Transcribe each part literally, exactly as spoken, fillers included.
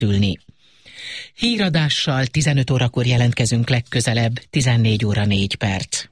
ülni. Híradással tizenöt órakor jelentkezünk legközelebb, tizennégy óra négy perc.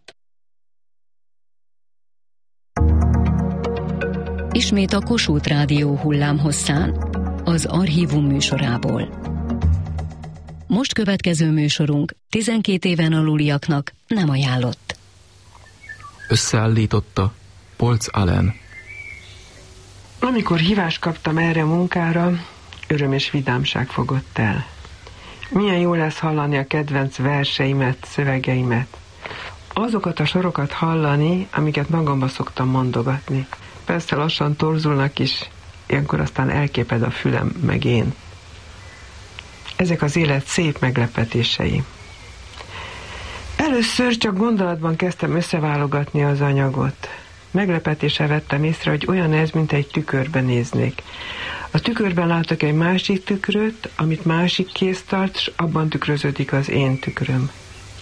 Ismét a Kossuth Rádió hullámhosszán, az Archívum műsorából. Most következő műsorunk tizenkét éven aluliaknak nem ajánlott. Összeállította Polc Allen. Amikor hívást kaptam erre a munkára, öröm és vidámság fogott el. Milyen jó lesz hallani a kedvenc verseimet, szövegeimet. Azokat a sorokat hallani, amiket magamba szoktam mondogatni. Persze lassan torzulnak is, ilyenkor aztán elképed a fülem, meg én. Ezek az élet szép meglepetései. Először csak gondolatban kezdtem összeválogatni az anyagot. Meglepetéssel vettem észre, hogy olyan ez, mint egy tükörbe néznék. A tükörben látok egy másik tükröt, amit másik kéz tart, és abban tükröződik az én tükröm.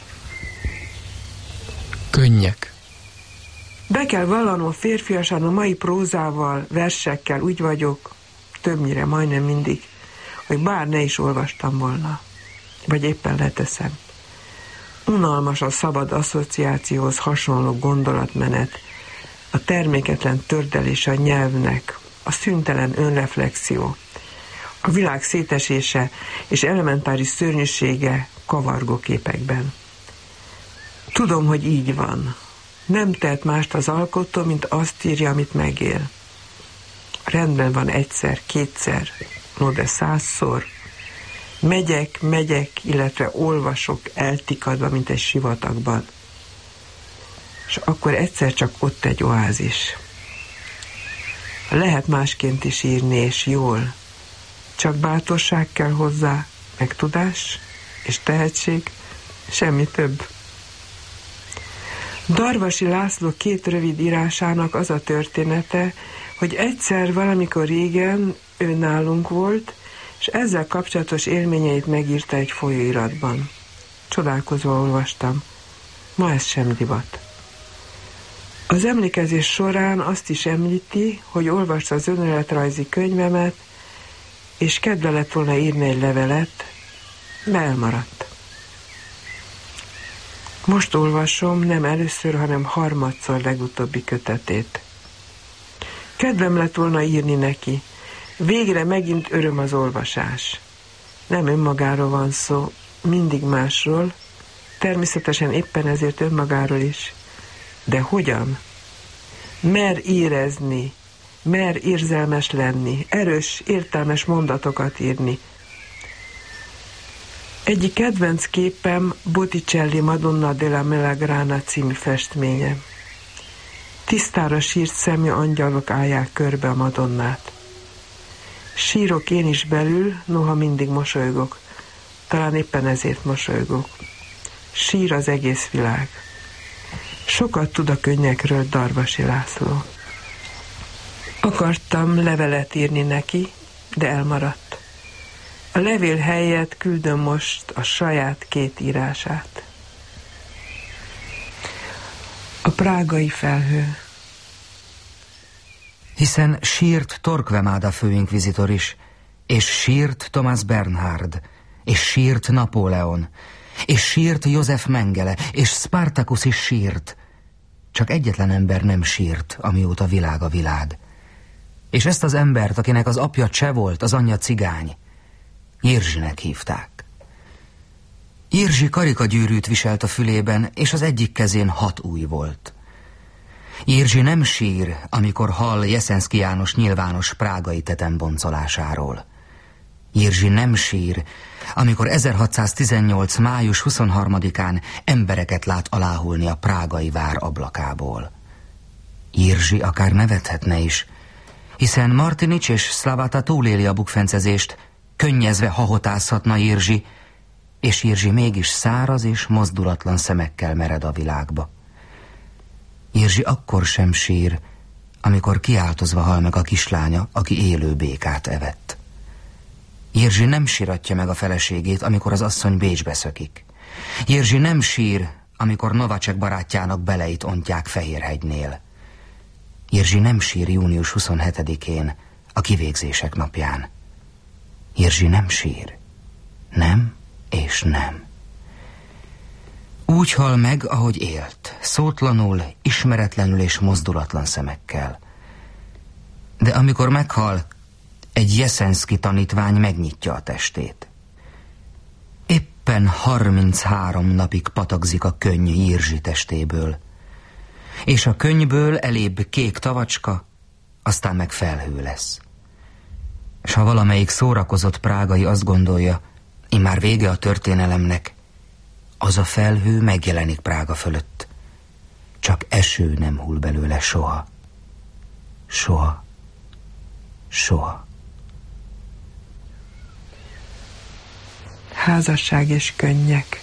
Könnyek. Be kell vallanom férfiasan a mai prózával, versekkel úgy vagyok, többnyire, majdnem mindig, hogy bár ne is olvastam volna. Vagy éppen leteszem. Unalmas a szabad asszociációhoz hasonló gondolatmenet, a terméketlen tördelés a nyelvnek, a szüntelen önreflexió, a világ szétesése és elementáris szörnyűsége kavargó képekben. Tudom, hogy így van. Nem tehet mást az alkotó, mint azt írja, amit megél. Rendben van egyszer, kétszer, no de százszor. Megyek, megyek, illetve olvasok eltikadva, mint egy sivatagban. És akkor egyszer csak ott egy oázis. Lehet másként is írni, és jól. Csak bátorság kell hozzá, meg tudás, és tehetség, semmi több. Darvasi László két rövid írásának az a története, hogy egyszer valamikor régen ő nálunk volt, és ezzel kapcsolatos élményeit megírta egy folyóiratban. Csodálkozva olvastam. Ma ez sem divat. Az emlékezés során azt is említi, hogy olvasta az önéletrajzi könyvemet, és kedve lett volna írni egy levelet, de elmaradt. Most olvasom nem először, hanem harmadszor legutóbbi kötetét. Kedvem lett volna írni neki. Végre megint öröm az olvasás. Nem önmagáról van szó, mindig másról, természetesen éppen ezért önmagáról is. De hogyan? Mer érezni, mer érzelmes lenni, erős, értelmes mondatokat írni. Egyik kedvenc képem Botticelli Madonna della Melagrana című festménye. Tisztára sírt szemű angyalok állják körbe a Madonnát. Sírok én is belül, noha mindig mosolygok. Talán éppen ezért mosolygok. Sír az egész világ. Sokat tud a könnyekről Darvasi László. Akartam levelet írni neki, de elmaradt. A levél helyett küldöm most a saját két írását. A prágai felhő. Hiszen sírt Torquemada főinkvizitor is, és sírt Thomas Bernhard, és sírt Napóleon, és sírt József Mengele, és Spartacus is sírt. Csak egyetlen ember nem sírt, amióta világ a világ. És ezt az embert, akinek az apja cseh volt, az anyja cigány, Jirzsinek hívták. Jirzsi karikagyűrűt viselt a fülében, és az egyik kezén hat ujj volt. Jirzsi nem sír, amikor hall Jeszenszky János nyilvános prágai tetemboncolásáról. Jirzsi nem sír, amikor ezerhatszáztizennyolc. május huszonharmadikán embereket lát aláhulni a prágai vár ablakából. Jirzsi akár nevethetne is, hiszen Martinics és Szlavata túléli a bukfencezést, könnyezve hahotázhatna Jirzsi, és Jirzsi mégis száraz és mozdulatlan szemekkel mered a világba. Jirzsi akkor sem sír, amikor kiáltozva hal meg a kislánya, aki élő békát evett. Jirzsi nem síratja meg a feleségét, amikor az asszony Bécsbe szökik. Jirzsi nem sír, amikor Novacek barátjának beleit ontják Fehérhegynél. Jirzsi nem sír június huszonhetedikén, a kivégzések napján. Jirzsi nem sír. Nem és nem. Úgy hal meg, ahogy élt, szótlanul, ismeretlenül és mozdulatlan szemekkel. De amikor meghal, egy Jeszenszki tanítvány megnyitja a testét. Éppen harminchárom napig patakzik a könny Jirzsi testéből, és a könnyből elébb kék tavacska, aztán meg felhő lesz. És ha valamelyik szórakozott prágai azt gondolja, immár vége a történelemnek, az a felhő megjelenik Prága fölött. Csak eső nem hull belőle soha. Soha. Soha. Házasság és könnyek.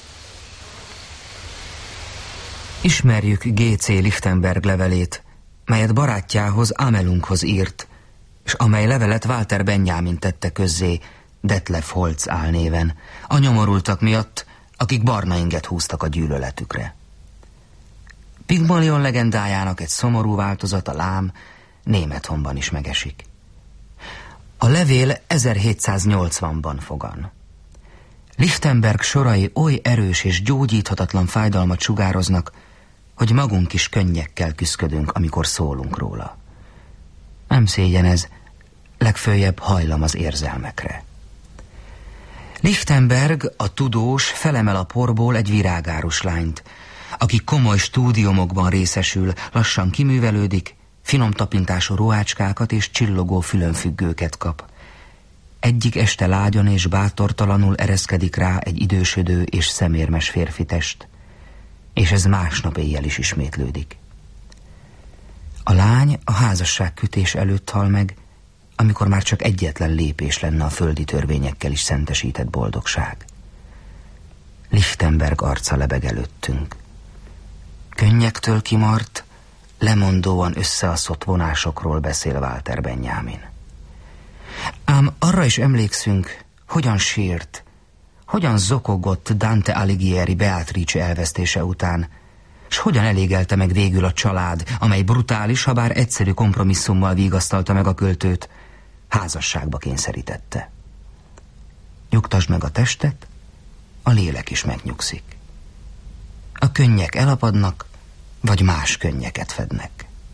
Ismerjük G C Lichtenberg levelét, melyet barátjához, Amelunkhoz írt, és amely levelet Walter Benjamin tette közzé Detlef Holz álnéven, a nyomorultak miatt, akik barna inget húztak a gyűlöletükre. Pigmalion legendájának egy szomorú változata, lám, Némethonban is megesik. A levél ezerhétszáznyolcvanban fogan. Lichtenberg sorai oly erős és gyógyíthatatlan fájdalmat sugároznak, hogy magunk is könnyekkel küszködünk, amikor szólunk róla. Nem szégyen ez, legföljebb hajlam az érzelmekre. Lichtenberg, a tudós, felemel a porból egy virágárus lányt, aki komoly stúdiumokban részesül, lassan kiművelődik, finom tapintású ruhácskákat és csillogó fülönfüggőket kap. Egyik este lágyan és bátortalanul ereszkedik rá egy idősödő és szemérmes férfi test, és ez másnap éjjel is ismétlődik. A lány a házasságkötés előtt hal meg, amikor már csak egyetlen lépés lenne a földi törvényekkel is szentesített boldogság. Lichtenberg arca lebeg előttünk. Könnyektől kimart, lemondóan összeaszott vonásokról beszél Walter Benjamin. Ám arra is emlékszünk, hogyan sírt, hogyan zokogott Dante Alighieri Beatrice elvesztése után, s hogyan elégelte meg végül a család, amely brutális, habár egyszerű kompromisszummal vigasztalta meg a költőt, házasságba kényszerítette. Nyugtasd meg a testet, a lélek is megnyugszik. A könnyek elapadnak, vagy más könnyeket fednek.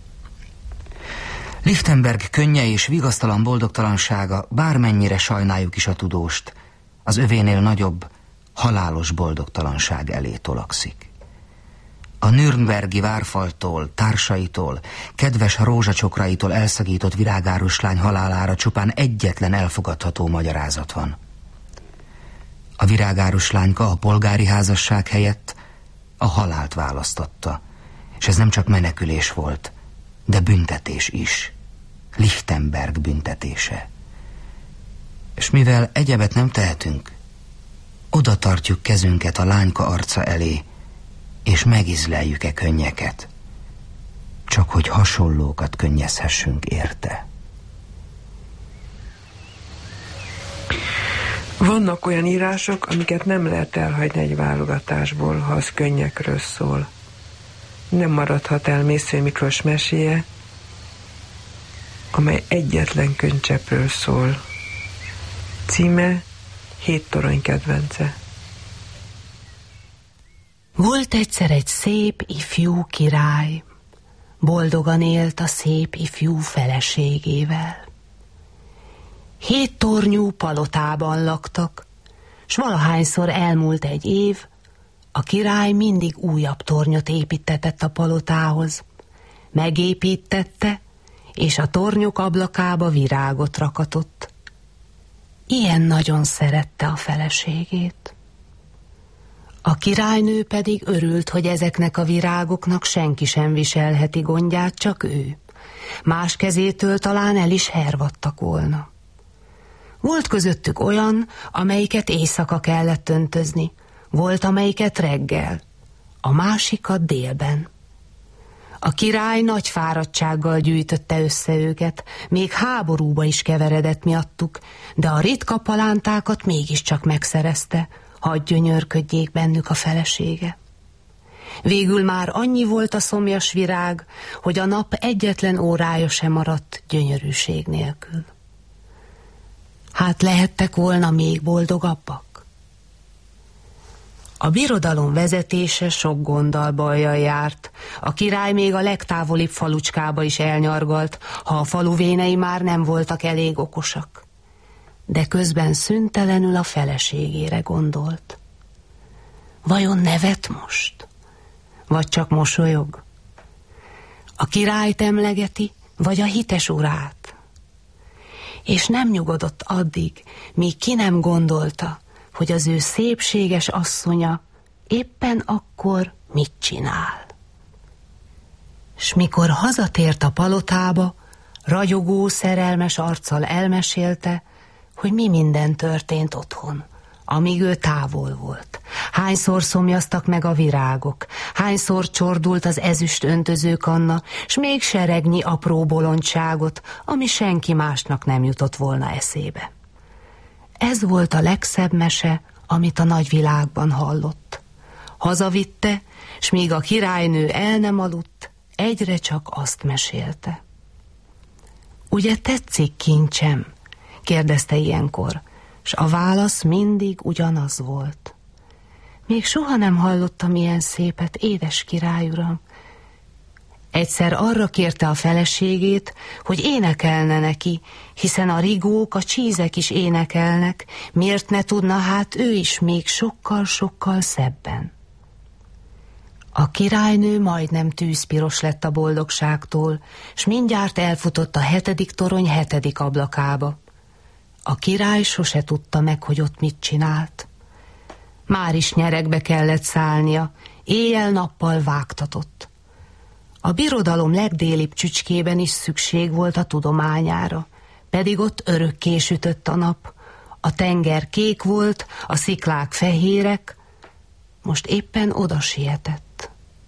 Lichtenberg könnye és vigasztalan boldogtalansága, bármennyire sajnáljuk is a tudóst, az övénél nagyobb, halálos boldogtalanság elé tolakszik. A nürnbergi várfaltól, társaitól, kedves rózsacsokraitól elszagított virágárus lány halálára csupán egyetlen elfogadható magyarázat van. A virágárus lányka a polgári házasság helyett a halált választotta, és ez nem csak menekülés volt, de büntetés is. Lichtenberg büntetése. És mivel egyebet nem tehetünk, oda tartjuk kezünket a lányka arca elé, és megizleljük-e könnyeket, csak hogy hasonlókat könnyezhessünk érte. Vannak olyan írások, amiket nem lehet elhagyni egy válogatásból, ha az könnyekről szól. Nem maradhat el Mészöly Miklós meséje, amely egyetlen könycseppről szól. Címe Hét torony kedvence. Volt egyszer egy szép ifjú király, boldogan élt a szép ifjú feleségével. Hét tornyú palotában laktak, s valahányszor elmúlt egy év, a király mindig újabb tornyot építetett a palotához. Megépítette, és a tornyok ablakába virágot rakatott. Ilyen nagyon szerette a feleségét. A királynő pedig örült, hogy ezeknek a virágoknak senki sem viselheti gondját, csak ő. Más kezétől talán el is hervadtak volna. Volt közöttük olyan, amelyiket éjszaka kellett öntözni, volt amelyiket reggel, a másikat délben. A király nagy fáradtsággal gyűjtötte össze őket, még háborúba is keveredett miattuk, de a ritka palántákat mégiscsak megszerezte, hadd gyönyörködjék bennük a felesége. Végül már annyi volt a szomjas virág, hogy a nap egyetlen órája sem maradt gyönyörűség nélkül. Hát lehettek volna még boldogabbak? A birodalom vezetése sok gonddal bajjal járt. A király még a legtávolibb falucskába is elnyargalt, ha a faluvénei már nem voltak elég okosak. De közben szüntelenül a feleségére gondolt. Vajon nevet most? Vagy csak mosolyog? A királyt emlegeti, vagy a hites urát? És nem nyugodott addig, míg ki nem gondolta, hogy az ő szépséges asszonya éppen akkor mit csinál. S mikor hazatért a palotába, ragyogó, szerelmes arccal elmesélte, hogy mi minden történt otthon, amíg ő távol volt. Hányszor szomjaztak meg a virágok, hányszor csordult az ezüst öntözőkanna, s még seregnyi apró bolondságot, ami senki másnak nem jutott volna eszébe. Ez volt a legszebb mese, amit a nagyvilágban hallott. Hazavitte, s míg a királynő el nem aludt, egyre csak azt mesélte. Ugye tetszik, kincsem? Kérdezte ilyenkor, s a válasz mindig ugyanaz volt. Még soha nem hallottam ilyen szépet, édes királyuram. Egyszer arra kérte a feleségét, hogy énekelne neki, hiszen a rigók, a csízek is énekelnek, miért ne tudna hát ő is még sokkal-sokkal szebben. A királynő majdnem tűzpiros lett a boldogságtól, s mindjárt elfutott a hetedik torony hetedik ablakába. A király sose tudta meg, hogy ott mit csinált. Már is nyeregbe kellett szállnia, éjjel-nappal vágtatott. A birodalom legdélibb csücskében is szükség volt a tudományára, pedig ott örökké sütött a nap. A tenger kék volt, a sziklák fehérek, most éppen oda sietett.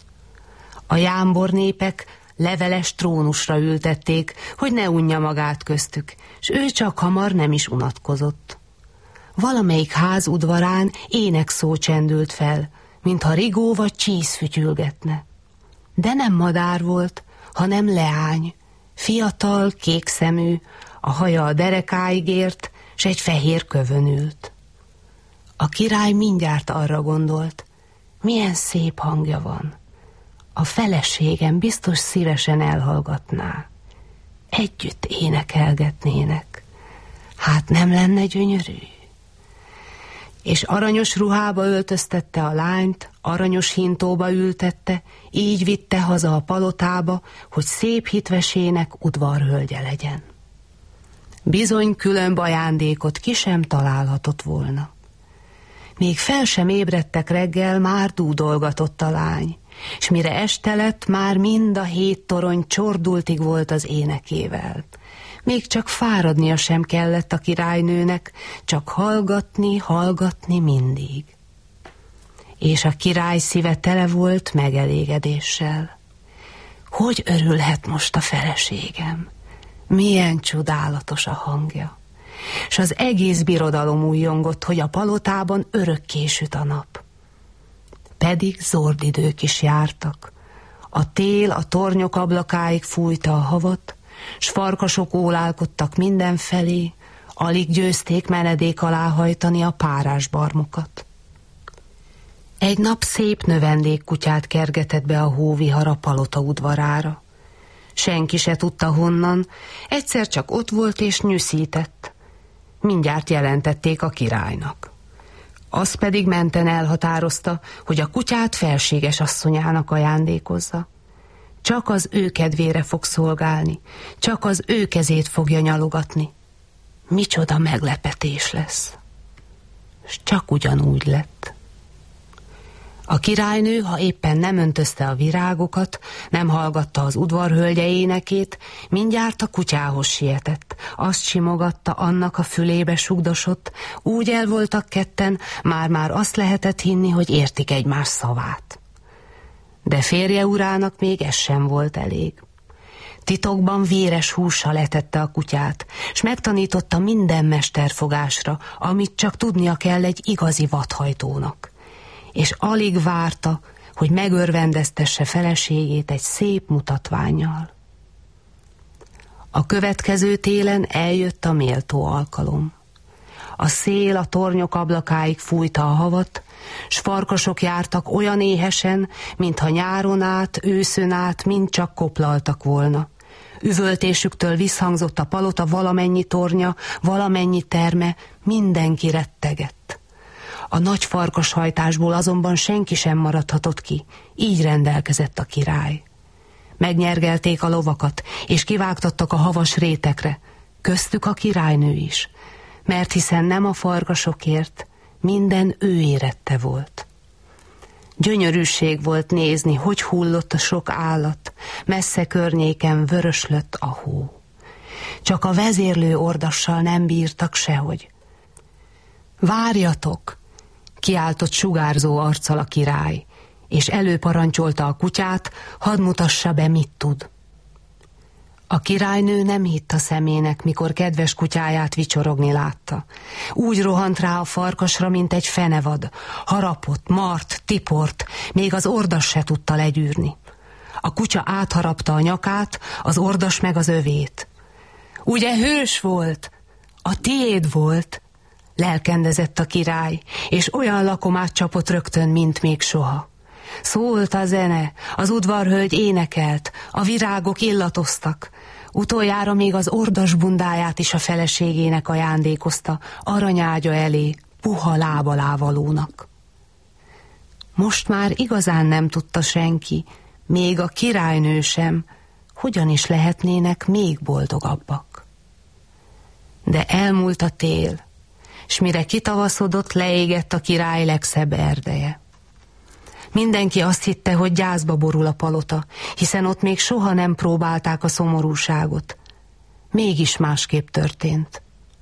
A jámbor népek leveles trónusra ültették, hogy ne unja magát köztük, s ő csak hamar nem is unatkozott. Valamelyik ház udvarán énekszó csendült fel, mintha rigó vagy csíz fütyülgetne. De nem madár volt, hanem leány, fiatal, kékszemű, a haja a derekáig ért, s egy fehér kövön ült. A király mindjárt arra gondolt, milyen szép hangja van. A feleségem biztos szívesen elhallgatná. Együtt énekelgetnének. Hát nem lenne gyönyörű? És aranyos ruhába öltöztette a lányt, aranyos hintóba ültette, így vitte haza a palotába, hogy szép hitvesének udvarhölgye legyen. Bizony különb ajándékot ki sem találhatott volna. Még fel sem ébredtek reggel, már dúdolgatott a lány, s mire este lett, már mind a hét torony csordultig volt az énekével. Még csak fáradnia sem kellett a királynőnek, csak hallgatni, hallgatni mindig. És a király szíve tele volt megelégedéssel. Hogy örülhet most a feleségem? Milyen csodálatos a hangja. S az egész birodalom újjongott, hogy a palotában örökké süt a nap. Pedig zordidők is jártak. A tél a tornyok ablakáig fújta a havat, s farkasok ólálkodtak mindenfelé, alig győzték menedék alá hajtani a párás barmokat. Egy nap szép növendékkutyát kergetett be a hóvihar a palota udvarára. Senki se tudta honnan, egyszer csak ott volt és nyüszített. Mindjárt jelentették a királynak. Az pedig menten elhatározta, hogy a kutyát felséges asszonyának ajándékozza. Csak az ő kedvére fog szolgálni, csak az ő kezét fogja nyalogatni. Micsoda meglepetés lesz. S csak ugyanúgy lett. A királynő, ha éppen nem öntözte a virágokat, nem hallgatta az udvarhölgye énekét, mindjárt a kutyához sietett. Azt simogatta, annak a fülébe sugdosott, úgy el voltak ketten, már-már azt lehetett hinni, hogy értik egymás szavát. De férje urának még ez sem volt elég. Titokban véres hússal etette a kutyát, s megtanította minden mesterfogásra, amit csak tudnia kell egy igazi vadhajtónak. És alig várta, hogy megörvendeztesse feleségét egy szép mutatvánnyal. A következő télen eljött a méltó alkalom. A szél a tornyok ablakáig fújta a havat, s farkasok jártak olyan éhesen, mintha nyáron át, őszön át mind csak koplaltak volna. Üvöltésüktől visszhangzott a palota valamennyi tornya, valamennyi terme, mindenki rettegett. A nagy farkashajtásból azonban senki sem maradhatott ki, így rendelkezett a király. Megnyergelték a lovakat, és kivágtattak a havas rétekre, köztük a királynő is, mert hiszen nem a farkasokért, minden ő érette volt. Gyönyörűség volt nézni, hogy hullott a sok állat, messze környéken vöröslött a hó. Csak a vezérlő ordassal nem bírtak sehogy. Várjatok! Kiáltott sugárzó arccal a király, és előparancsolta a kutyát, hadd mutassa be, mit tud. A királynő nem hitt a szemének, mikor kedves kutyáját vicsorogni látta. Úgy rohant rá a farkasra, mint egy fenevad. Harapott, mart, tiport, még az ordas se tudta legyűrni. A kutya átharapta a nyakát, az ordas meg az övét. Ugye hős volt? A tiéd volt? Lelkendezett a király, és olyan lakomát csapott rögtön, mint még soha. Szólt a zene, az udvarhölgy énekelt, a virágok illatoztak. Utoljára még az ordas bundáját is a feleségének ajándékozta, aranyágya elé, puha lábalávalónak. Most már igazán nem tudta senki, még a királynő sem, hogyan is lehetnének még boldogabbak. De elmúlt a tél, s mire kitavaszodott, leégett a király legszebb erdeje. Mindenki azt hitte, hogy gyászba borul a palota, hiszen ott még soha nem próbálták a szomorúságot. Mégis másképp történt.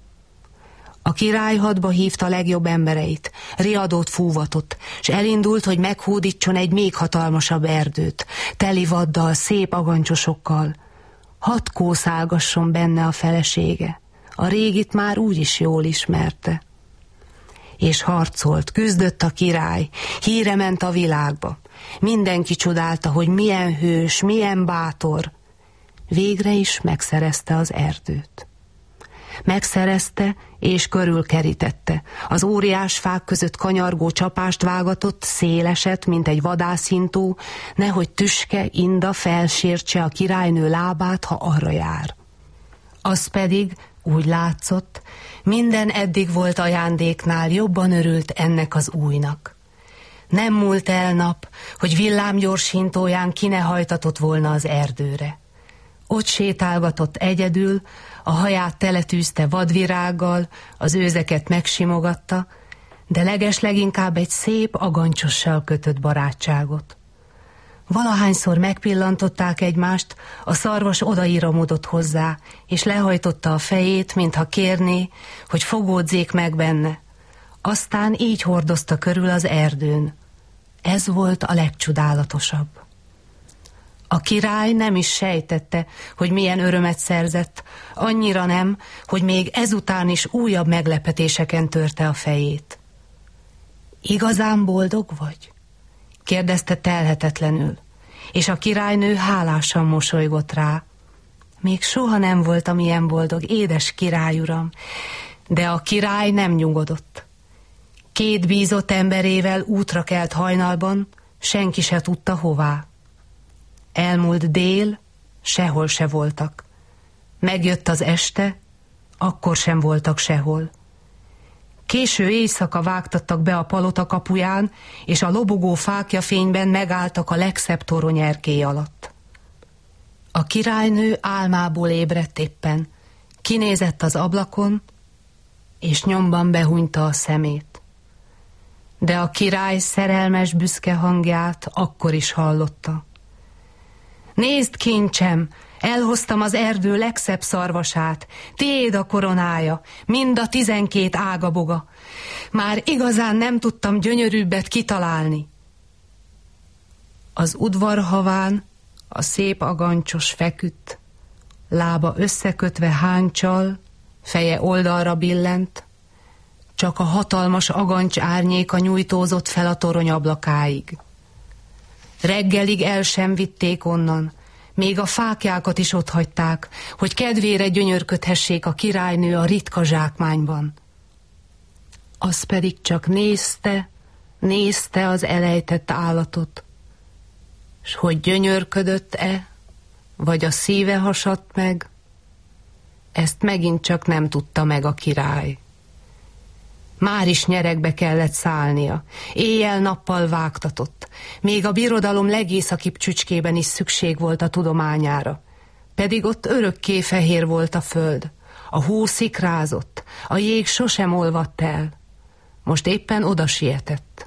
A király hadba hívta legjobb embereit, riadót fúvatott, s elindult, hogy meghódítson egy még hatalmasabb erdőt, teli vaddal, szép agancsosokkal. Hadd kószálgasson benne a felesége, a régit már úgy is jól ismerte. És harcolt, küzdött a király, híre ment a világba. Mindenki csodálta, hogy milyen hős, milyen bátor. Végre is megszerezte az erdőt. Megszerezte és körülkerítette. Az óriás fák között kanyargó csapást vágatott, széleset, mint egy vadászintó, nehogy tüske, inda felsértse a királynő lábát, ha arra jár. Az pedig, úgy látszott, minden eddig volt ajándéknál jobban örült ennek az újnak. Nem múlt el nap, hogy villámgyorshintóján ki ne hajtatott volna az erdőre. Ott sétálgatott egyedül, a haját teletűzte vadvirággal, az őzeket megsimogatta, de legesleginkább egy szép agancsossal kötött barátságot. Valahányszor megpillantották egymást, a szarvas odaíramodott hozzá, és lehajtotta a fejét, mintha kérné, hogy fogódzék meg benne. Aztán így hordozta körül az erdőn. Ez volt a legcsodálatosabb. A király nem is sejtette, hogy milyen örömet szerzett, annyira nem, hogy még ezután is újabb meglepetéseken törte a fejét. Igazán boldog vagy? Kérdezte telhetetlenül, és a királynő hálásan mosolygott rá. Még soha nem voltam ilyen boldog, édes királyuram, de a király nem nyugodott. Két bízott emberével útra kelt hajnalban, senki se tudta hová. Elmúlt dél, sehol se voltak. Megjött az este, akkor sem voltak sehol. Késő éjszaka vágtattak be a palota kapuján, és a lobogó fáklyafényben megálltak a legszebb toronyerkély alatt. A királynő álmából ébredt éppen, kinézett az ablakon, és nyomban behunyta a szemét. De a király szerelmes büszke hangját akkor is hallotta. Nézd, kincsem, elhoztam az erdő legszebb szarvasát, tiéd a koronája, mind a tizenkét ágaboga. Már igazán nem tudtam gyönyörűbbet kitalálni. Az udvarhaván a szép agancsos feküdt, lába összekötve háncsal, feje oldalra billent, csak a hatalmas agancs árnyéka nyújtózott fel a torony ablakáig. Reggelig el sem vitték onnan, még a fáklyákat is otthagyták, hogy kedvére gyönyörködhessék a királynő a ritka zsákmányban. Az pedig csak nézte, nézte az elejtett állatot, s hogy gyönyörködött-e, vagy a szíve hasadt meg, ezt megint csak nem tudta meg a király. Már is nyeregbe kellett szállnia, éjjel-nappal vágtatott, még a birodalom legészakibb csücskében is szükség volt a tudományára, pedig ott örökké fehér volt a föld, a hó szikrázott, a jég sosem olvadt el, most éppen oda sietett.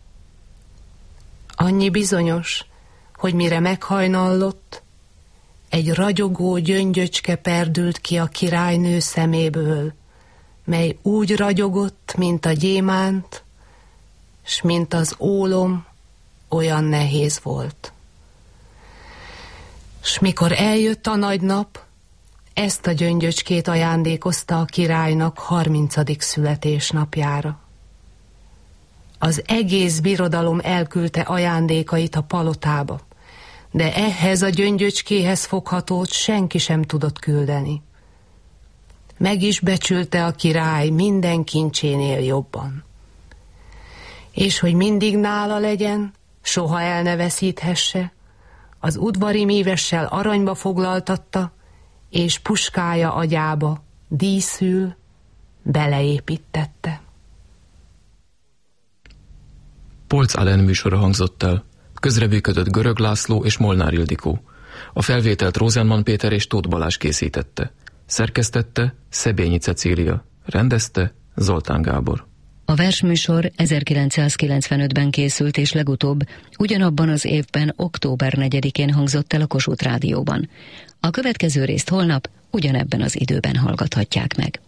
Annyi bizonyos, hogy mire meghajnallott, egy ragyogó gyöngyöcske perdült ki a királynő szeméből, mely úgy ragyogott, mint a gyémánt, s mint az ólom, olyan nehéz volt. S mikor eljött a nagy nap, ezt a gyöngyöcskét ajándékozta a királynak harmincadik születésnapjára. Az egész birodalom elküldte ajándékait a palotába, de ehhez a gyöngyöcskéhez foghatót senki sem tudott küldeni. Meg is becsülte a király minden kincsénél jobban. És hogy mindig nála legyen, soha el ne veszíthesse, az udvari mívessel aranyba foglaltatta, és puskája agyába díszül beleépítette. Polc Alen műsora hangzott el. Közreműködött Görög László és Molnár Ildikó. A felvételt Rosenman Péter és Tóth Balázs készítette. Szerkesztette Szebényi Cecília. Rendezte Zoltán Gábor. A versműsor ezerkilencszázkilencvenötben készült, és legutóbb ugyanabban az évben október negyedikén hangzott el a Kossuth Rádióban. A következő részt holnap ugyanebben az időben hallgathatják meg.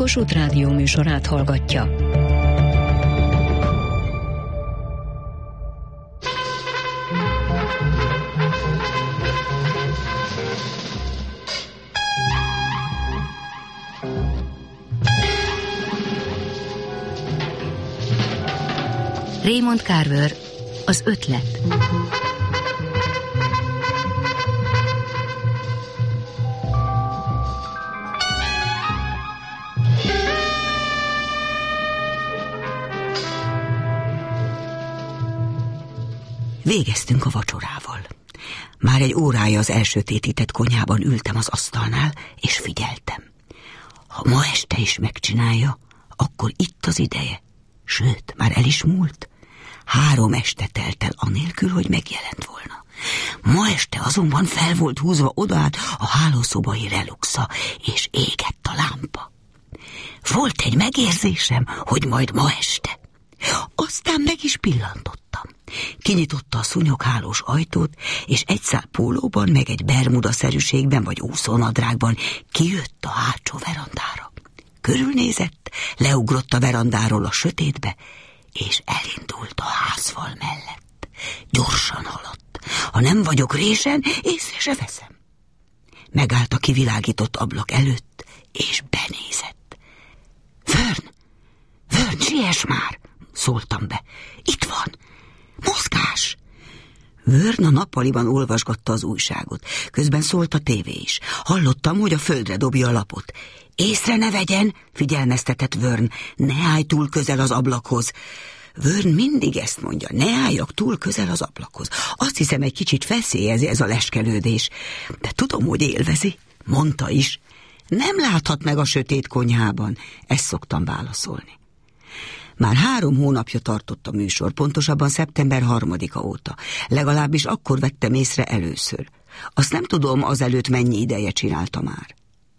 Kossuth Rádió műsorát hallgatja. Raymond Carver, az ötlet. Végeztünk a vacsorával. Már egy órája az elsötétített konyhában ültem az asztalnál, és figyeltem. Ha ma este is megcsinálja, akkor itt az ideje. Sőt, már el is múlt. Három este telt el anélkül, hogy megjelent volna. Ma este azonban fel volt húzva odaát a hálószobai reluxa, és égett a lámpa. Volt egy megérzésem, hogy majd ma este. Aztán meg is pillantottam. Kinyitotta a szúnyoghálós ajtót, és egy szál pólóban, meg egy bermudaszerűségben vagy úszónadrágban kijött a hátsó verandára. Körülnézett, leugrott a verandáról a sötétbe, és elindult a házfal mellett. Gyorsan haladt. Ha nem vagyok résen, észre se veszem. Megállt a kivilágított ablak előtt, és benézett. Vern, Vern, siess már! Szóltam be. Itt van! Mozgás! Vern a nappaliban olvasgatta az újságot. Közben szólt a tévé is. Hallottam, hogy a földre dobja a lapot. Észre ne vegyen, figyelmeztetett Vern. Ne állj túl közel az ablakhoz. Vern mindig ezt mondja, ne álljak túl közel az ablakhoz. Azt hiszem, egy kicsit feszélyezi ez a leskelődés. De tudom, hogy élvezi. Mondta is. Nem láthat meg a sötét konyhában. Ezt szoktam válaszolni. Már három hónapja tartott a műsor, pontosabban szeptember harmadika óta. Legalábbis akkor vettem észre először. Azt nem tudom, azelőtt mennyi ideje csinálta már.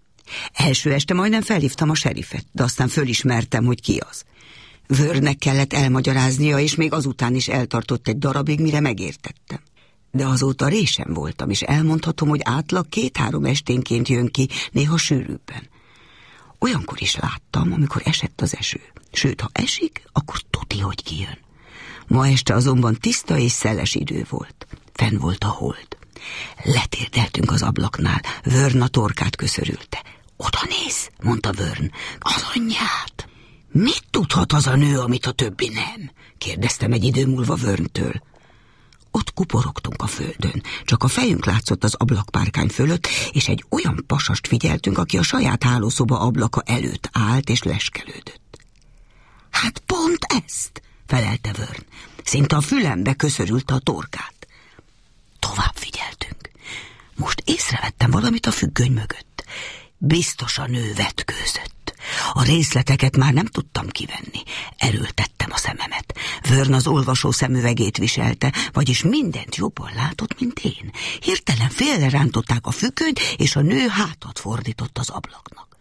Első este majdnem felhívtam a serifet, de aztán fölismertem, hogy ki az. Vernnek kellett elmagyaráznia, és még azután is eltartott egy darabig, mire megértettem. De azóta résen voltam, és elmondhatom, hogy átlag két-három esténként jön ki, néha sűrűbben. Olyankor is láttam, amikor esett az eső. Sőt, ha esik, akkor tuti, hogy kijön. Ma este azonban tiszta és szeles idő volt. Fenn volt a hold. Letérdeltünk az ablaknál, Vern a torkát köszörülte. Oda néz, mondta Vern, az anyját. Mit tudhat az a nő, amit a többi nem? Kérdeztem egy idő múlva Verntől. Ott kuporogtunk a földön, csak a fejünk látszott az ablakpárkány fölött, és egy olyan pasast figyeltünk, aki a saját hálószoba ablaka előtt állt és leskelődött. Hát pont ezt, felelte Vern. Szinte a fülembe köszörülte a torkát. Tovább figyeltünk. Most észrevettem valamit a függöny mögött. Biztos a nő vetkőzött. A részleteket már nem tudtam kivenni. Erőltettem a szememet. Vern az olvasó szemüvegét viselte, vagyis mindent jobban látott, mint én. Hirtelen félre rántották a függönyt, és a nő hátat fordított az ablaknak.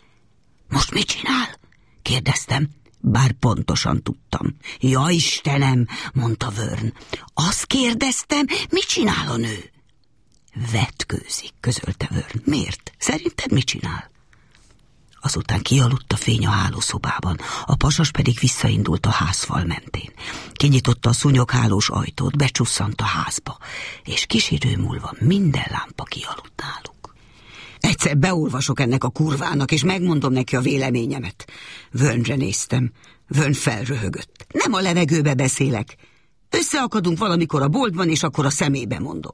Most mit csinál? Kérdeztem, bár pontosan tudtam. Ja, Istenem, mondta Vern. Azt kérdeztem, mit csinál a nő? Vetkőzik, közölte Vern. Miért? Szerinted mit csinál? Azután kialudt a fény a hálószobában, a pasas pedig visszaindult a házfal mentén. Kinyitotta a szúnyoghálós ajtót, becsusszant a házba, és kis idő múlva minden lámpa kialudt náluk. Egyszer beolvasok ennek a kurvának, és megmondom neki a véleményemet. Vernre néztem. Vern felröhögött. Nem a levegőbe beszélek. Összeakadunk valamikor a boltban, és akkor a szemébe mondom.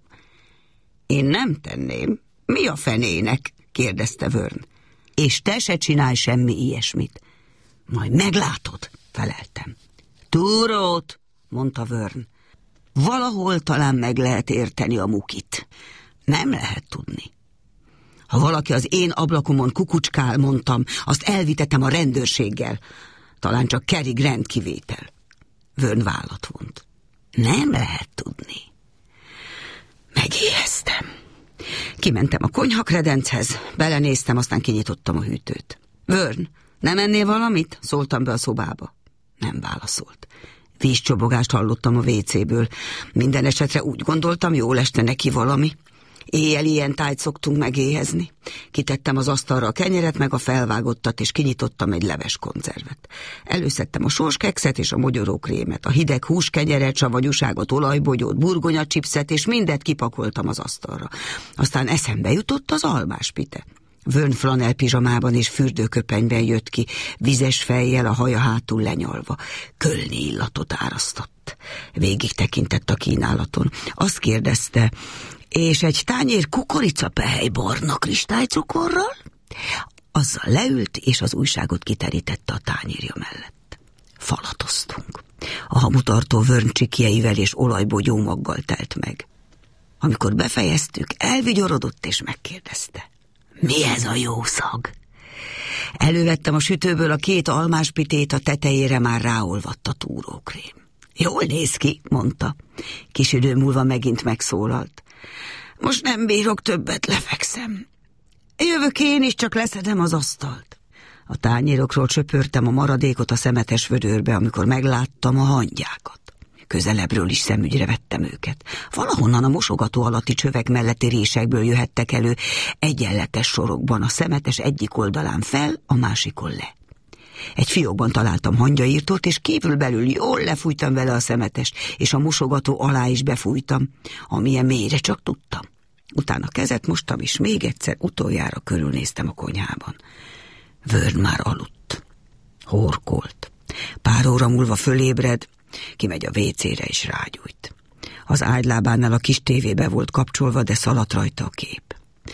Én nem tenném. Mi a fenének? Kérdezte Vern. És te se csinálj semmi ilyesmit. Majd meglátod, feleltem. Túrót, mondta Vern. Valahol talán meg lehet érteni a mukit. Nem lehet tudni. Ha valaki az én ablakomon kukucskál, mondtam, azt elvitetem a rendőrséggel. Talán csak Cary Grant kivétel. Vern vállat vont. Nem lehet tudni. Megéheztem. Kimentem a konyhakredenchez, belenéztem, aztán kinyitottam a hűtőt. Vern, nem ennél valamit? Szóltam be a szobába. Nem válaszolt. Vízcsobogást hallottam a vécéből. Minden esetre úgy gondoltam, jól este neki valami. Éjjel ilyen tájt szoktunk megéhezni. Kitettem az asztalra a kenyeret, meg a felvágottat, és kinyitottam egy leves konzervet. Előszedtem a sorskekszet és a mogyorókrémet, a hideg húskenyeret, savanyúságot, olajbogyót, burgonyacsipszet, és mindet kipakoltam az asztalra. Aztán eszembe jutott az almáspite. Vörn flanel pizsamában és fürdőköpenyben jött ki, vizes fejjel, a haja hátul lenyalva. Kölni illatot árasztott. Végig tekintett a kínálaton. Azt kérdezte, és egy tányér kukoricapehely barna kristálycukorral? Azzal leült, és az újságot kiterítette a tányérja mellett. Falatoztunk. A hamutartó Vörn csikjeivel és olajbogyómaggal telt meg. Amikor befejeztük, elvigyorodott és megkérdezte. Mi ez a jó szag? Elővettem a sütőből a két almáspitét, a tetejére már ráolvadt a túrókrém. Jól néz ki, mondta. Kis idő múlva megint megszólalt. Most nem bírok többet, lefekszem. Jövök én is, csak leszedem az asztalt. A tányérokról csöpörtem a maradékot a szemetes vödörbe, amikor megláttam a hangyákat. Közelebbről is szemügyre vettem őket. Valahonnan a mosogató alatti csövek melletti résekből jöhettek elő, egyenletes sorokban, a szemetes egyik oldalán fel, a másikon le. Egy fiókban találtam hangyaírtót, és kívülbelül jól lefújtam vele a szemetest, és a mosogató alá is befújtam, amilyen mélyre csak tudtam. Utána kezet mostam, és még egyszer utoljára körülnéztem a konyhában. Vörn már aludt. Horkolt. Pár óra múlva fölébred, kimegy a vécére és rágyújt. Az ágylábánál a kis tévébe volt kapcsolva, de szaladt rajta a kép.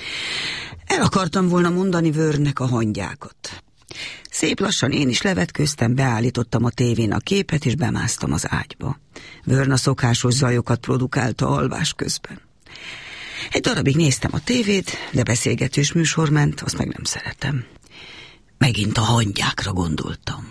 El akartam volna mondani Vörnnek a hangyákat. Szép lassan én is levetköztem, beállítottam a tévén a képet, és bemásztam az ágyba. Vörn a szokásos zajokat produkálta alvás közben. Egy darabig néztem a tévét, de beszélgetős műsor ment, azt meg nem szeretem. Megint a hangyákra gondoltam.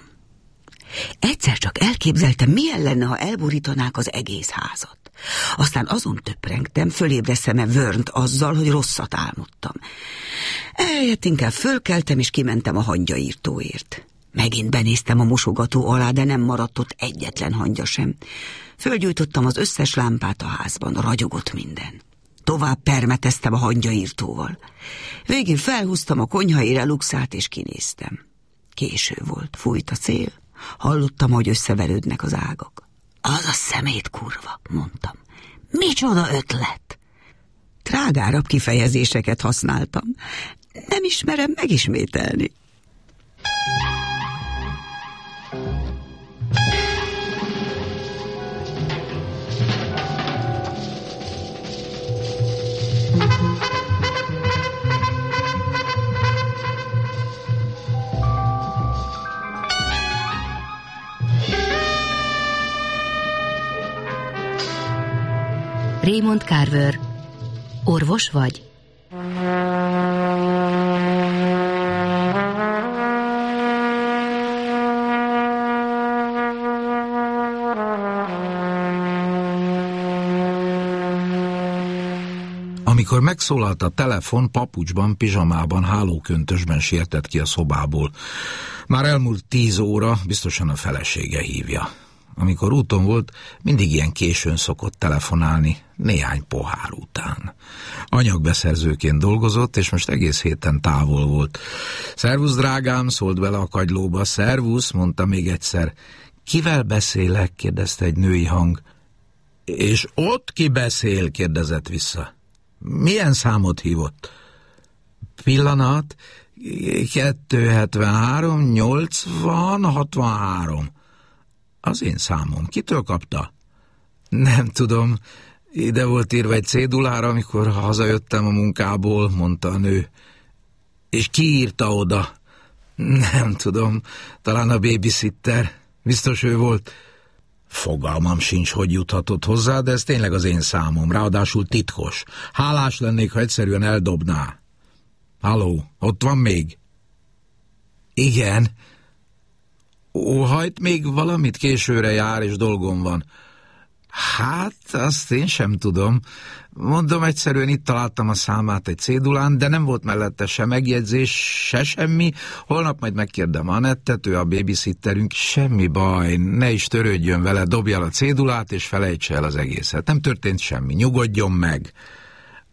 Egyszer csak elképzeltem, milyen lenne, ha elborítanák az egész házat. Aztán azon töprengtem, fölébreszem-e Vörnt azzal, hogy rosszat álmodtam. Ehelyett inkább fölkeltem, és kimentem a hangyaírtóért. Megint benéztem a mosogató alá, de nem maradt ott egyetlen hangya sem. Fölgyújtottam az összes lámpát a házban, ragyogott minden. Tovább permeteztem a hangyaírtóval. Végül felhúztam a konyhai reluxát, és kinéztem. Késő volt, fújt a szél, hallottam, hogy összeverődnek az ágak. Az a szemét kurva, mondtam. Micsoda ötlet! Trágárabb kifejezéseket használtam. Nem ismerem megismételni. Raymond Carver. Orvos vagy? Amikor megszólalt a telefon, papucsban, pizsamában, hálóköntösben sietett ki a szobából. Már elmúlt tíz óra, biztosan a felesége hívja. Amikor úton volt, mindig ilyen későn szokott telefonálni, néhány pohár után. Anyagbeszerzőként dolgozott, és most egész héten távol volt. Szervusz, drágám, szólt bele a kagylóba. Szervusz, mondta még egyszer. Kivel beszélek? Kérdezte egy női hang. És ott ki beszél? Kérdezett vissza. Milyen számot hívott? Pillanat, kettő hetvenhárom, nyolcvan, hatvanhárom. Az én számom. Kitől kapta? Nem tudom. Ide volt írva egy cédulára, amikor hazajöttem a munkából, mondta a nő. És ki írta oda? Nem tudom. Talán a babysitter. Biztos ő volt. Fogalmam sincs, hogy juthatott hozzá, de ez tényleg az én számom, ráadásul titkos. Hálás lennék, ha egyszerűen eldobná. Halló, ott van még? Igen. Óhajt még valamit, későre jár, és dolgom van. Hát, azt én sem tudom. Mondom, egyszerűen itt találtam a számát egy cédulán, de nem volt mellette se megjegyzés, se semmi. Holnap majd megkérdem Annettet, ő a babysitterünk. Semmi baj, ne is törődjön vele, dobja el a cédulát, és felejtse el az egészet. Nem történt semmi, nyugodjon meg.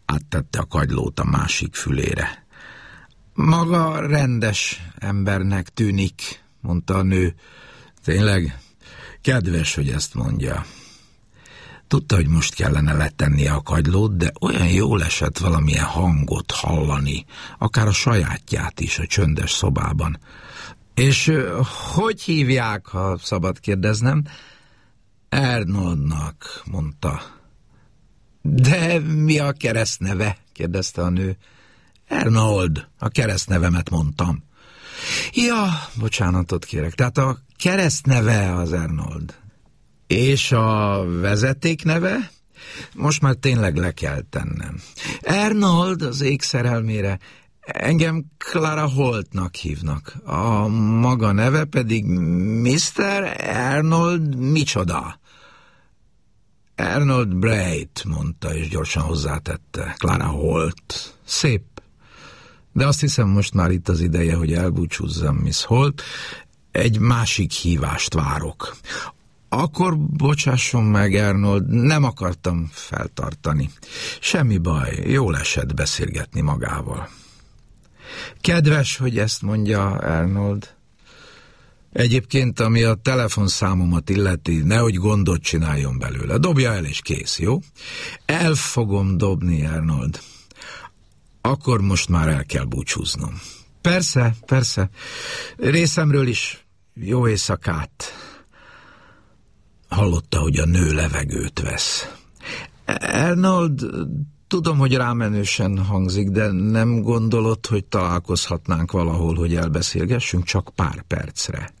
áttette a kagylót a másik fülére. Maga rendes embernek tűnik, mondta a nő. Tényleg kedves, hogy ezt mondja. Tudta, hogy most kellene letennie a kagylót, de olyan jól esett valamilyen hangot hallani, akár a sajátját is a csöndes szobában. És hogy hívják, ha szabad kérdeznem? Arnoldnak, mondta. De mi a keresztneve? Kérdezte a nő. Arnold, a keresztnevemet mondtam. Ja, bocsánatot kérek, tehát a keresztneve az Arnold. És a vezeték neve? Most már tényleg le kell tennem. Arnold az ég szerelmére, engem Clara Holtnak hívnak. A maga neve pedig miszter Arnold micsoda? Arnold Braid, mondta, és gyorsan hozzátette. Clara Holt. Szép. De azt hiszem, most már itt az ideje, hogy elbúcsúzzam, Miss Holt. Egy másik hívást várok. Akkor bocsásson meg, Arnold, nem akartam feltartani. Semmi baj, jól esett beszélgetni magával. Kedves, hogy ezt mondja, Arnold. Egyébként, ami a telefonszámomat illeti, nehogy gondot csináljon belőle. Dobja el, és kész, jó? El fogom dobni, Arnold. Akkor most már el kell búcsúznom. Persze, persze. Részemről is jó éjszakát. Hallotta, hogy a nő levegőt vesz. Arnold, tudom, hogy rámenősen hangzik, de nem gondolod, hogy találkozhatnánk valahol, hogy elbeszélgessünk csak pár percre?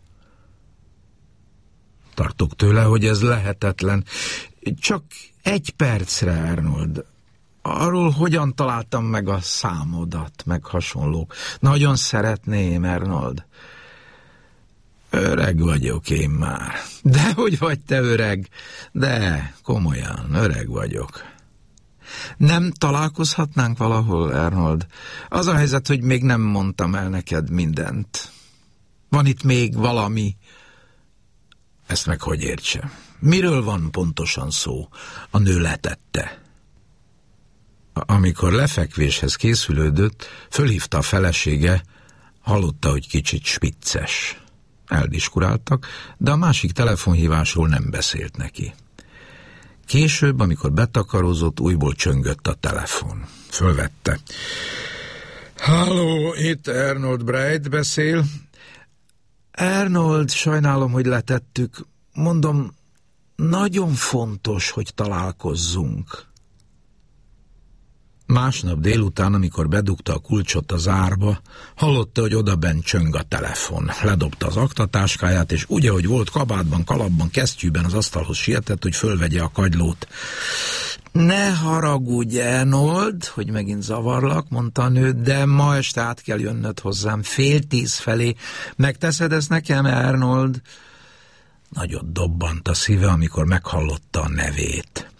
Tartok tőle, hogy ez lehetetlen. Csak egy percre, Arnold. Arról, hogyan találtam meg a számodat, meg hasonlók. Nagyon szeretném, Arnold. Öreg vagyok én már. De hogy vagy te öreg? De komolyan, öreg vagyok. Nem találkozhatnánk valahol, Arnold? Az a helyzet, hogy még nem mondtam el neked mindent. Van itt még valami? Ezt meg hogy értse? Miről van pontosan szó? A nő letette. Amikor lefekvéshez készülődött, fölhívta a felesége, hallotta, hogy kicsit spicces. Eldiskuráltak, de a másik telefonhívásról nem beszélt neki. Később, amikor betakarózott, újból csöngött a telefon. Fölvette. Halló, itt Arnold Braid beszél. Arnold, sajnálom, hogy letettük. Mondom, nagyon fontos, hogy találkozzunk. Másnap délután, amikor bedugta a kulcsot a zárba, hallotta, hogy odabent csöng a telefon. Ledobta az aktatáskáját, és úgy, ahogy volt kabátban, kalapban, kesztyűben az asztalhoz sietett, hogy fölvegye a kagylót. Ne haragudj, Arnold, hogy megint zavarlak, mondta a nő, de ma este át kell jönnöd hozzám fél tíz felé. Megteszed ezt nekem, Arnold? Nagyot dobbant a szíve, amikor meghallotta a nevét.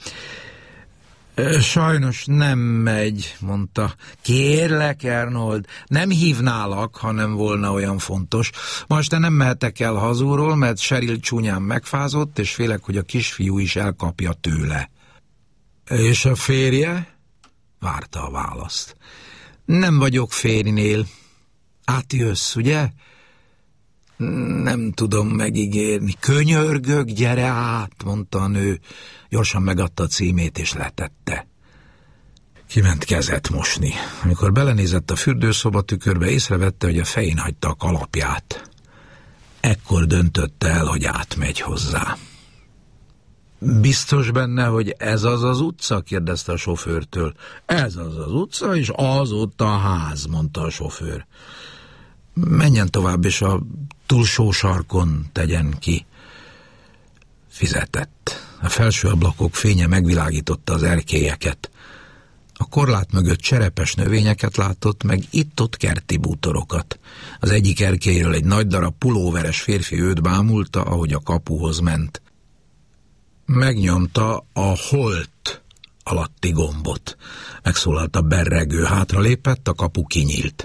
Sajnos nem megy, mondta. Kérlek, Arnold, nem hívnálak, ha nem volna olyan fontos. Ma este nem mehetek el hazúról, mert Cheryl csúnyán megfázott, és félek, hogy a kisfiú is elkapja tőle. És a férje? Várta a választ. Nem vagyok férjnél. Átjössz, ugye? Nem tudom megígérni. Könyörgök, gyere át, mondta a nő. Gyorsan megadta a címét, és letette. Kiment kezet mosni. Amikor belenézett a fürdőszoba tükörbe, észrevette, hogy a fején hagyta a kalapját. Ekkor döntötte el, hogy átmegy hozzá. Biztos benne, hogy ez az az utca? Kérdezte a sofőrtől. Ez az az utca, és az ott a ház, mondta a sofőr. Menjen tovább, és a túlsó sarkon tegyen ki. Fizetett. A felső ablakok fénye megvilágította az erkélyeket. A korlát mögött cserepes növényeket látott, meg itt-ott kerti bútorokat. Az egyik erkélyről egy nagy darab pulóveres férfi őt bámulta, ahogy a kapuhoz ment. Megnyomta a Holt alatti gombot. Megszólalt a berregő, hátralépett, a kapu kinyílt.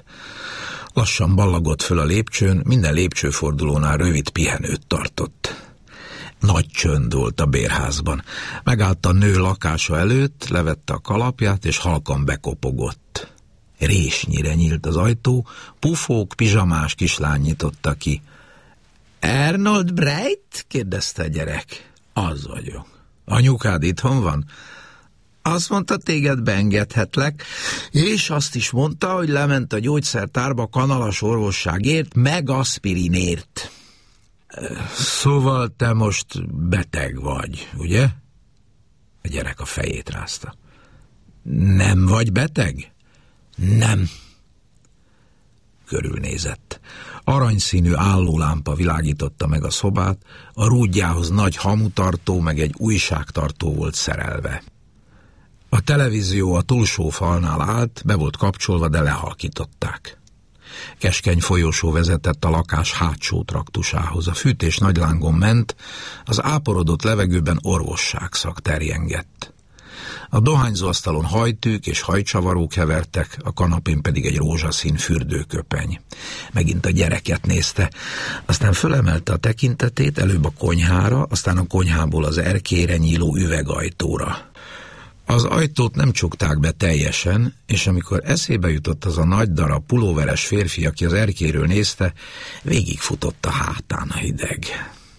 Lassan ballagott föl a lépcsőn, minden lépcsőfordulónál rövid pihenőt tartott. Nagy csönd volt a bérházban. Megállt a nő lakása előtt, levette a kalapját, és halkan bekopogott. Résnyire nyílt az ajtó, pufók, pizsamás kislány nyitotta ki. Arnold Bright? Kérdezte a gyerek. Az vagyok. Anyukád itthon van? Azt mondta, téged beengedhetlek, és azt is mondta, hogy lement a gyógyszertárba kanalas orvosságért, meg aspirinért. Szóval te most beteg vagy, ugye? A gyerek a fejét rázta. Nem vagy beteg? Nem. Körülnézett. Aranyszínű állólámpa világította meg a szobát, a rúdjához nagy hamutartó meg egy újságtartó volt szerelve. A televízió a túlsó falnál állt, be volt kapcsolva, de lehalkították. Keskeny folyosó vezetett a lakás hátsó traktusához. A fűtés nagy lángon ment, az áporodott levegőben orvosságszak terjengett. A dohányzóasztalon hajtűk és hajcsavarók hevertek, a kanapén pedig egy rózsaszín fürdőköpeny. Megint a gyereket nézte, aztán fölemelte a tekintetét, előbb a konyhára, aztán a konyhából az erkélyre nyíló üvegajtóra. Az ajtót nem csukták be teljesen, és amikor eszébe jutott az a nagy darab pulóveres férfi, aki az erkélyről nézte, végigfutott a hátán a hideg.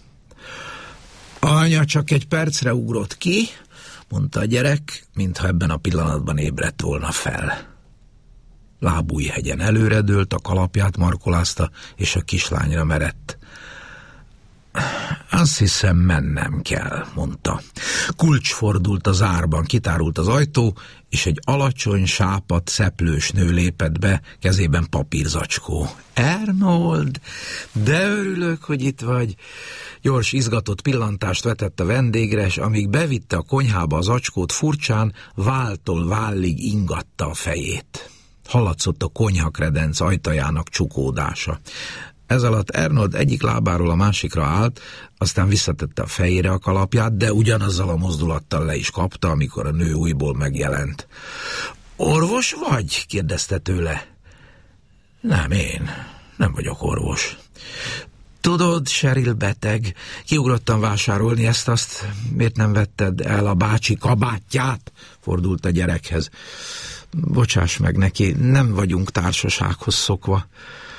Anya csak egy percre ugrott ki, mondta a gyerek, mintha ebben a pillanatban ébredt volna fel. Lábújhegyen előredőlt, a kalapját markolázta, és a kislányra merett. Azt hiszem, mennem kell, mondta. Kulcs fordult az árban, kitárult az ajtó, és egy alacsony, sápadt, szeplős nő lépett be, kezében papírzacskó. Arnold, de örülök, hogy itt vagy. Gyors, izgatott pillantást vetett a vendégre, és amíg bevitte a konyhába az acskót, furcsán váltól vállig ingatta a fejét. Hallatszott a konyhakredenc ajtajának csukódása. Ez alatt Arnold egyik lábáról a másikra állt, aztán visszatette a fejére a kalapját, de ugyanazzal a mozdulattal le is kapta, amikor a nő újból megjelent. Orvos vagy? Kérdezte tőle. Nem, én. Nem vagyok orvos. Tudod, Cheryl beteg. Kiugrottam vásárolni ezt-azt. Miért nem vetted el a bácsi kabátját? Fordult a gyerekhez. Bocsáss meg neki, nem vagyunk társasághoz szokva.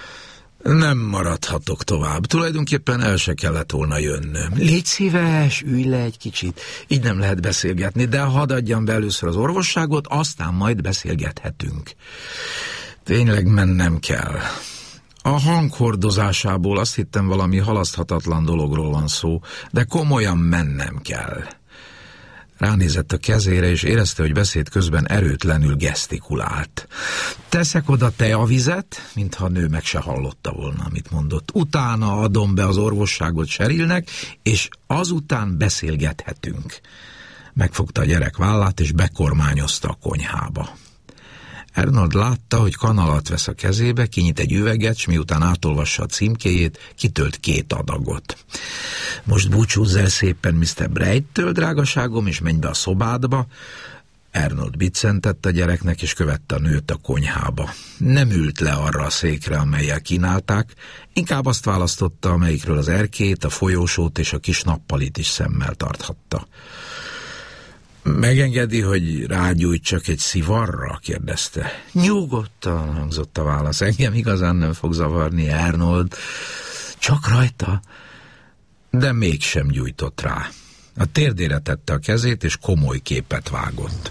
Nem maradhatok tovább. Tulajdonképpen el se kellett volna jönnöm. Légy szíves, ülj le egy kicsit. Így nem lehet beszélgetni, de hadd adjam be először az orvosságot, aztán majd beszélgethetünk. Tényleg mennem kell. A hanghordozásából azt hittem, valami halaszthatatlan dologról van szó, de komolyan mennem kell. Ránézett a kezére, és érezte, hogy beszéd közben erőtlenül gesztikulált. Teszek oda teavizet, mintha a nő meg se hallotta volna, amit mondott. Utána adom be az orvosságot Cherylnek, és azután beszélgethetünk. Megfogta a gyerek vállát, és bekormányozta a konyhába. Arnold látta, hogy kanalat vesz a kezébe, kinyit egy üveget, s miután átolvassa a címkéjét, kitölt két adagot. Most búcsúzz el szépen miszter Bright-től, drágaságom, és menj be a szobádba. Arnold biccentett a gyereknek, és követte a nőt a konyhába. Nem ült le arra a székre, amellyel kínálták, inkább azt választotta, amelyikről az erkélyt, a folyósót és a kis nappalit is szemmel tarthatta. Megengedi, hogy rágyújtsak egy szivarra? Kérdezte. Nyugodtan, hangzott a válasz. Engem igazán nem fog zavarni, Arnold. Csak rajta. De mégsem gyújtott rá. A térdére tette a kezét, és komoly képet vágott.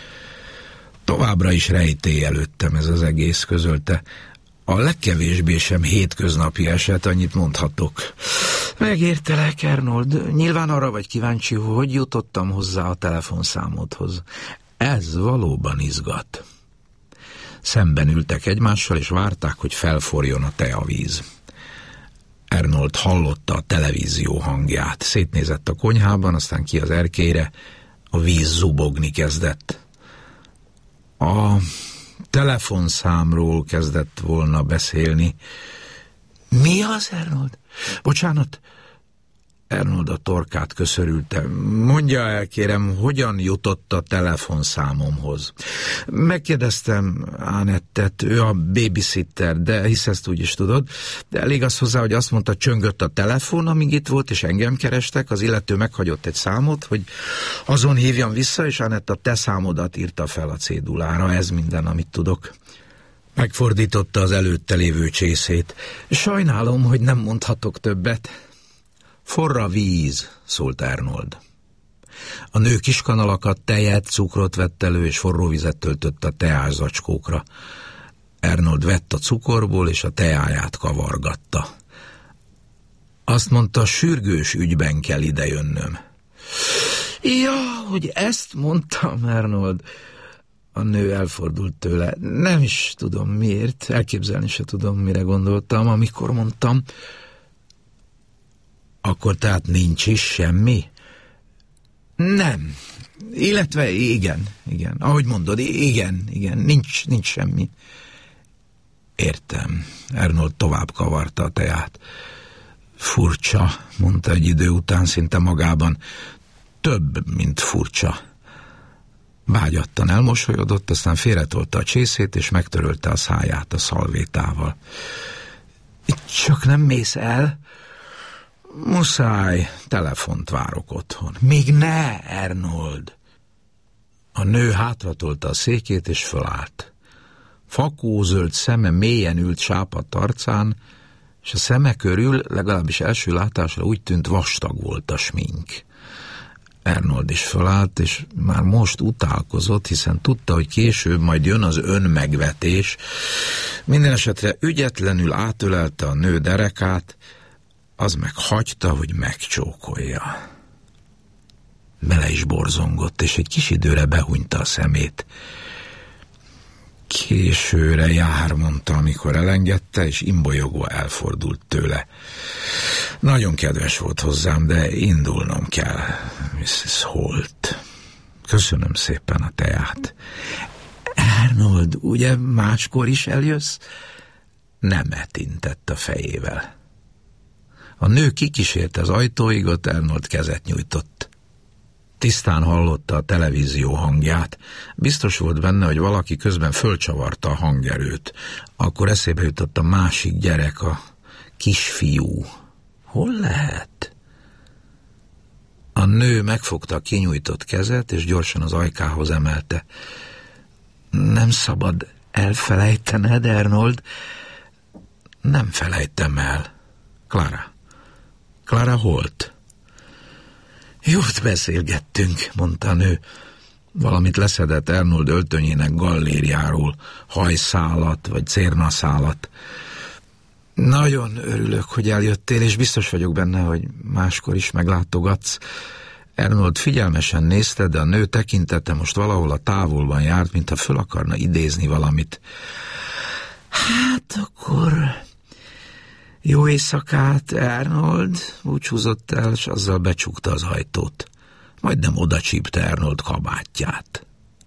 Továbbra is rejtély előttem ez az egész, közölte. A legkevésbé sem hétköznapi eset, annyit mondhatok. Megértelek, Arnold. Nyilván arra vagy kíváncsi, hogy jutottam hozzá a telefonszámodhoz. Ez valóban izgat. Szemben ültek egymással, és várták, hogy felforjon a teavíz. Arnold hallotta a televízió hangját. Szétnézett a konyhában, aztán ki az erkélyre. A víz zubogni kezdett. A telefonszámról kezdett volna beszélni. Mi az, Arnold? Bocsánat, Arnold a torkát köszörülte. Mondja el, kérem, hogyan jutott a telefonszámomhoz? Megkérdeztem Annettet, ő a babysitter, de hisz ezt úgy is tudod, de elég az hozzá, hogy azt mondta, csöngött a telefon, amíg itt volt, és engem kerestek, az illető meghagyott egy számot, hogy azon hívjam vissza, és Annett a te számodat írta fel a cédulára, ez minden, amit tudok. Megfordította az előtte lévő csészét. Sajnálom, hogy nem mondhatok többet. Forra víz, szólt Arnold. A nő kiskanalakat, tejet, cukrot vett elő, és forró vizet töltött a teás zacskókra. Arnold vett a cukorból, és a teáját kavargatta. Azt mondta, sürgős ügyben kell idejönnöm. Ja, hogy ezt mondtam, Arnold. A nő elfordult tőle. Nem is tudom miért, elképzelni se tudom, mire gondoltam, amikor mondtam. Akkor tehát nincs is semmi? Nem. Illetve igen, igen. Ahogy mondod, igen, igen, nincs, nincs semmi. Értem. Arnold tovább kavarta a teát. Furcsa, mondta egy idő után szinte magában. Több, mint furcsa. Vágyattan elmosolyodott, aztán félretolta a csészét, és megtörölte a száját a szalvétával. Csak nem mész el? Muszáj, telefont várok otthon. Még ne, Arnold! A nő hátratolta a székét, és fölállt. Fakózöld szeme mélyen ült sápadt arcán, és a szeme körül, legalábbis első látásra úgy tűnt, vastag volt a smink. Arnold is fölállt, és már most utálkozott, hiszen tudta, hogy később majd jön az önmegvetés. Minden esetre ügyetlenül átölelte a nő derekát, az meg hagyta, hogy megcsókolja. Bele is borzongott, és egy kis időre behunyta a szemét. Későre jár, mondta, amikor elengedte, és imbolyogva elfordult tőle. Nagyon kedves volt hozzám, de indulnom kell, missus Holt. Köszönöm szépen a teát. Arnold, ugye máskor is eljössz? Nemet intett a fejével. A nő kikísérte az ajtóig, ott Arnold kezet nyújtott. Tisztán hallotta a televízió hangját. Biztos volt benne, hogy valaki közben fölcsavarta a hangerőt. Akkor eszébe jutott a másik gyerek, a kisfiú. Hol lehet? A nő megfogta a kinyújtott kezet, és gyorsan az ajkához emelte. Nem szabad elfelejtened, Arnold. Nem felejtem el. Clara. Clara Holt. Jót beszélgettünk, mondta a nő. Valamit leszedett Arnold öltönyének gallériáról, hajszálat vagy cérnaszálat. Nagyon örülök, hogy eljöttél, és biztos vagyok benne, hogy máskor is meglátogatsz. Arnold figyelmesen nézte, de a nő tekintete most valahol a távolban járt, mintha föl akarna idézni valamit. Hát akkor... Jó éjszakát, Arnold, búcsúzott el, és azzal becsukta az ajtót. Majdnem oda csípte Arnold kabátját.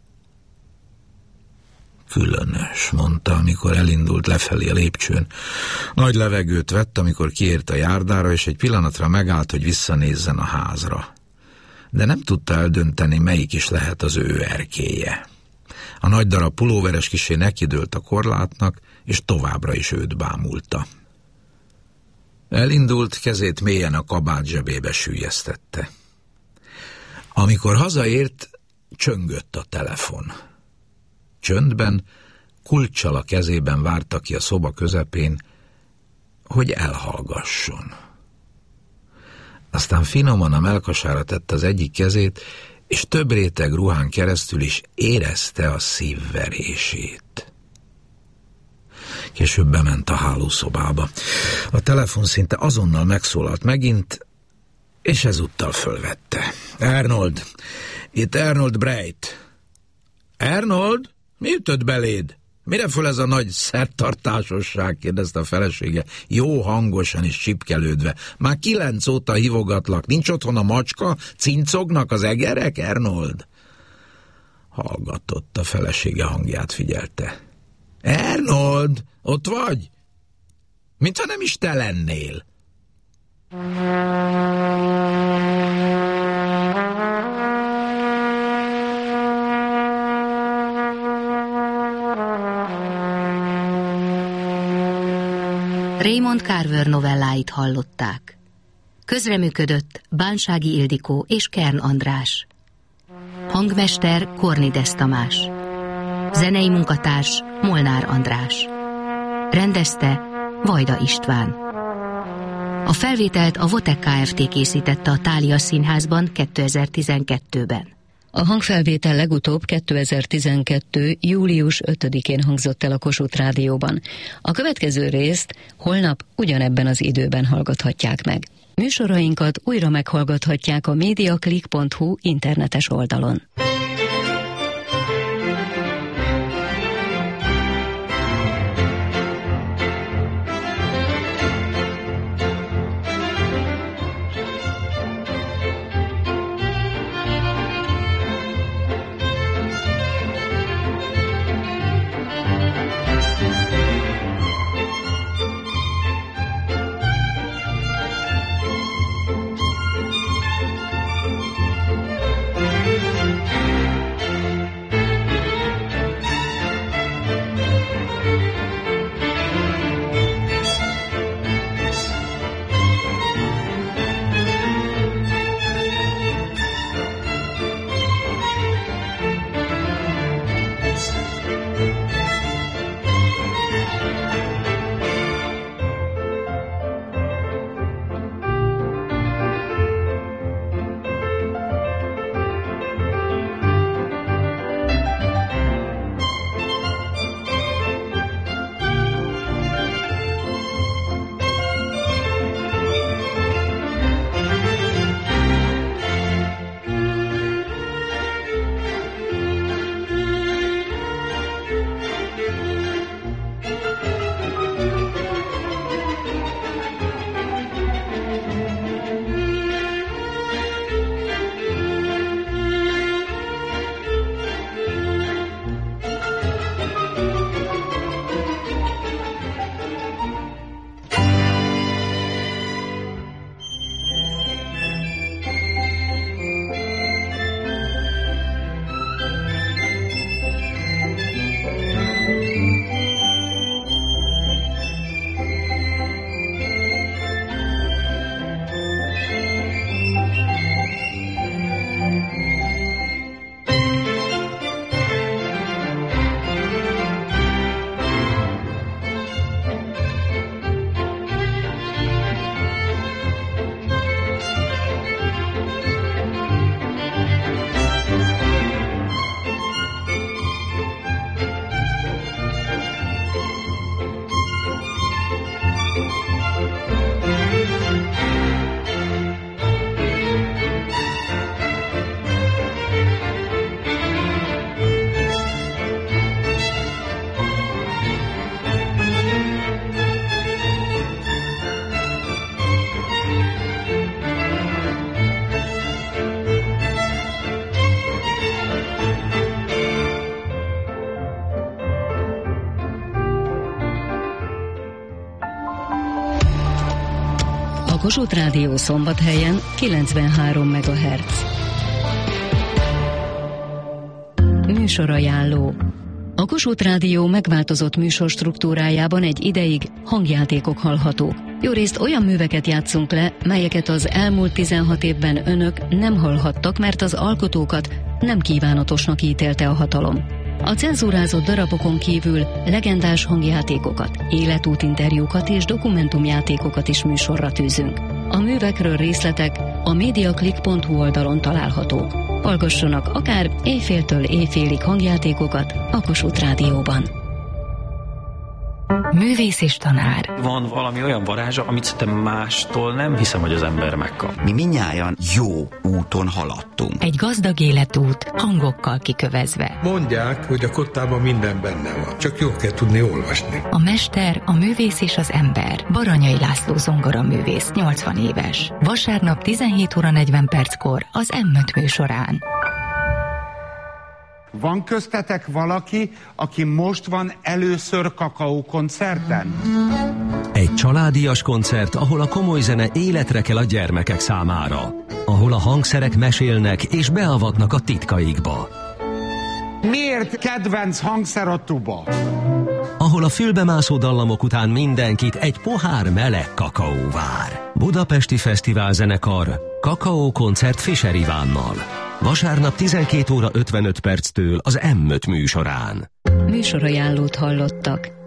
Különös, mondta, amikor elindult lefelé a lépcsőn. Nagy levegőt vett, amikor kiért a járdára, és egy pillanatra megállt, hogy visszanézzen a házra. De nem tudta eldönteni, melyik is lehet az ő erkélye. A nagy darab pulóveres kissé nekidőlt a korlátnak, és továbbra is őt bámulta. Elindult, kezét mélyen a kabát zsebébe süllyesztette. Amikor hazaért, csöngött a telefon. Csöndben, kulccsal a kezében várta ki a szoba közepén, hogy elhallgasson. Aztán finoman a mellkasára tette az egyik kezét, és több réteg ruhán keresztül is érezte a szívverését. Később bement a hálószobába. A telefon szinte azonnal megszólalt megint, és ezúttal fölvette. Arnold, itt Arnold Bright. Arnold, mi ütött beléd? Mire föl ez a nagy szertartásosság? Kérdezte a felesége, jó hangosan és csipkelődve. Már kilenc óta hívogatlak, nincs otthon a macska? Cincognak az egerek, Arnold? Hallgatott, a felesége hangját figyelte. Arnold, ott vagy? Mintha nem is te lennél. Raymond Carver novelláit hallották. Közreműködött Bánsági Ildikó és Kern András. Hangmester Kornides Tamás. Zenei munkatárs Molnár András. Rendezte Vajda István. A felvételt a Votek Kft. Készítette a Thália Színházban kétezer-tizenkettőben. A hangfelvétel legutóbb kétezer-tizenkettő. július ötödikén hangzott el a Kossuth Rádióban. A következő részt holnap ugyanebben az időben hallgathatják meg. Műsorainkat újra meghallgathatják a mediaclick pont hu internetes oldalon. Kossuth Rádió Szombathelyen kilencvenhárom megahertz. Műsorajánló. A Kossuth Rádió megváltozott műsorstruktúrájában egy ideig hangjátékok hallhatók. Jórészt olyan műveket játszunk le, melyeket az elmúlt tizenhat évben önök nem hallhattak, mert az alkotókat nem kívánatosnak ítélte a hatalom. A cenzúrázott darabokon kívül legendás hangjátékokat, életútinterjúkat és dokumentumjátékokat is műsorra tűzünk. A művekről részletek a mediaclick pont hu oldalon találhatók. Hallgassanak akár éjféltől éjfélig hangjátékokat a Kossuth Rádióban. Művész és tanár. Van valami olyan varázsa, amit szerintem mástól nem hiszem, hogy az ember megkap. Mi mindnyájan jó úton haladtunk. Egy gazdag életút, hangokkal kikövezve. Mondják, hogy a kottában minden benne van, csak jól kell tudni olvasni. A mester, a művész és az ember. Baranyai László zongoraművész, nyolcvan éves. Vasárnap tizenhét óra negyven perckor az em öt műsorán. Van köztetek valaki, aki most van először kakaó koncerten? Egy családias koncert, ahol a komoly zene életre kell a gyermekek számára. Ahol a hangszerek mesélnek és beavatnak a titkaikba. Miért kedvenc hangszer a tuba? Ahol ahol a fülbemászó dallamok után mindenkit egy pohár meleg kakaó vár. Budapesti Fesztivál Zenekar Kakaó koncert Fischer Ivánnal. Vasárnap tizenkét óra ötvenöt perctől az M öt műsorán. Műsorajánlót hallottak.